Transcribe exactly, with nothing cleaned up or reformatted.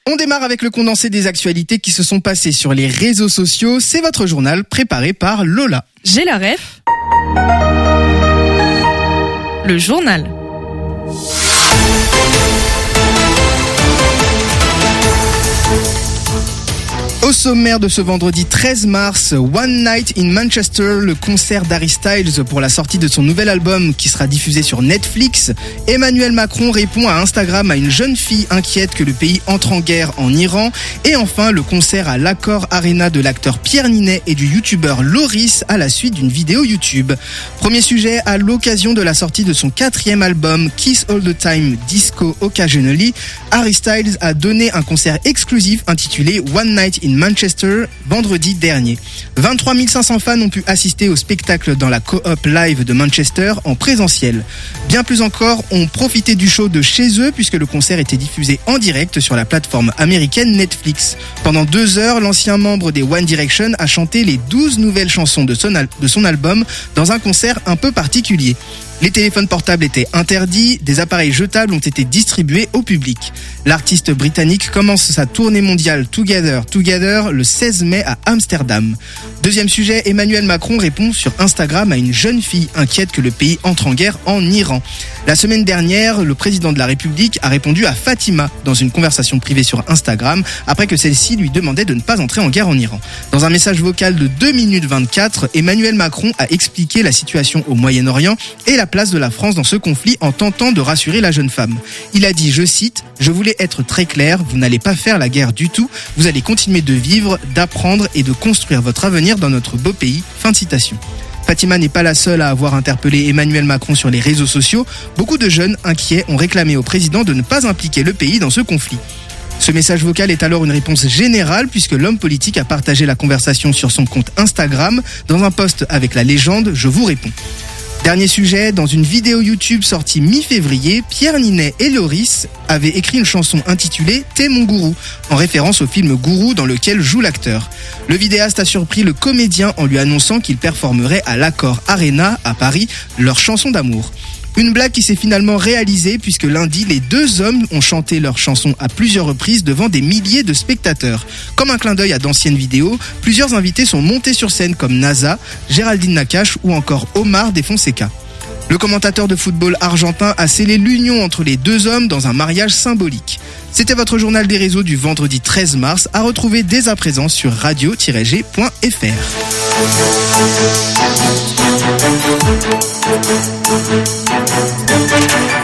On démarre avec le condensé des actualités qui se sont passées sur les réseaux sociaux. C'est votre journal préparé par Lola. J'ai la ref. Le journal. Au sommaire de ce vendredi treize mars, One Night in Manchester, le concert d'Harry Styles pour la sortie de son nouvel album qui sera diffusé sur Netflix. Emmanuel Macron répond à Instagram à une jeune fille inquiète que le pays entre en guerre en Iran. Et enfin, le concert à l'Accor Arena de l'acteur Pierre Ninet et du youtubeur Loris à la suite d'une vidéo YouTube. Premier sujet, à l'occasion de la sortie de son quatrième album Kiss All the Time Disco Occasionally, Harry Styles a donné un concert exclusif intitulé One Night in Manchester vendredi dernier. vingt-trois mille cinq cents fans ont pu assister au spectacle dans la Co-op Live de Manchester en présentiel. Bien plus encore, ont profité du show de chez eux puisque le concert était diffusé en direct sur la plateforme américaine Netflix. Pendant deux heures, l'ancien membre des One Direction a chanté les douze nouvelles chansons de son, al- de son album dans un concert un peu particulier. Les téléphones portables étaient interdits, des appareils jetables ont été distribués au public. L'artiste britannique commence sa tournée mondiale Together Together le seize mai à Amsterdam. Deuxième sujet, Emmanuel Macron répond sur Instagram à une jeune fille inquiète que le pays entre en guerre en Iran. La semaine dernière, le président de la République a répondu à Fatima dans une conversation privée sur Instagram après que celle-ci lui demandait de ne pas entrer en guerre en Iran. Dans un message vocal de deux minutes vingt-quatre, Emmanuel Macron a expliqué la situation au Moyen-Orient et la place de la France dans ce conflit en tentant de rassurer la jeune femme. Il a dit, je cite, « Je voulais être très clair, vous n'allez pas faire la guerre du tout, vous allez continuer de vivre, d'apprendre et de construire votre avenir dans notre beau pays. » Fin de citation. Fatima n'est pas la seule à avoir interpellé Emmanuel Macron sur les réseaux sociaux. Beaucoup de jeunes inquiets ont réclamé au président de ne pas impliquer le pays dans ce conflit. Ce message vocal est alors une réponse générale puisque l'homme politique a partagé la conversation sur son compte Instagram dans un post avec la légende « Je vous réponds ». Dernier sujet, dans une vidéo YouTube sortie mi-février, Pierre Ninet et Loris avaient écrit une chanson intitulée « T'es mon gourou » en référence au film Gourou dans lequel joue l'acteur. Le vidéaste a surpris le comédien en lui annonçant qu'il performerait à l'Accor Arena à Paris leur chanson d'amour. Une blague qui s'est finalement réalisée puisque lundi, les deux hommes ont chanté leur chanson à plusieurs reprises devant des milliers de spectateurs. Comme un clin d'œil à d'anciennes vidéos, plusieurs invités sont montés sur scène comme NASA, Géraldine Nakache ou encore Omar de Fonseca. Le commentateur de football argentin a scellé l'union entre les deux hommes dans un mariage symbolique. C'était votre journal des réseaux du vendredi treize mars à retrouver dès à présent sur radio tiret g point f r. Thank you.